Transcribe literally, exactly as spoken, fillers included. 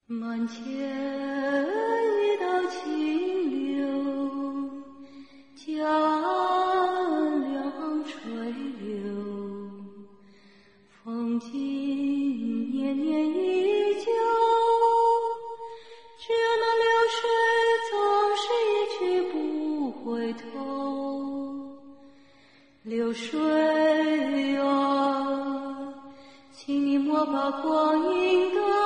门前一道清流，江凉垂柳，风景年年依旧，只有那流水总是一去不回头。流水啊，请你莫把光阴赶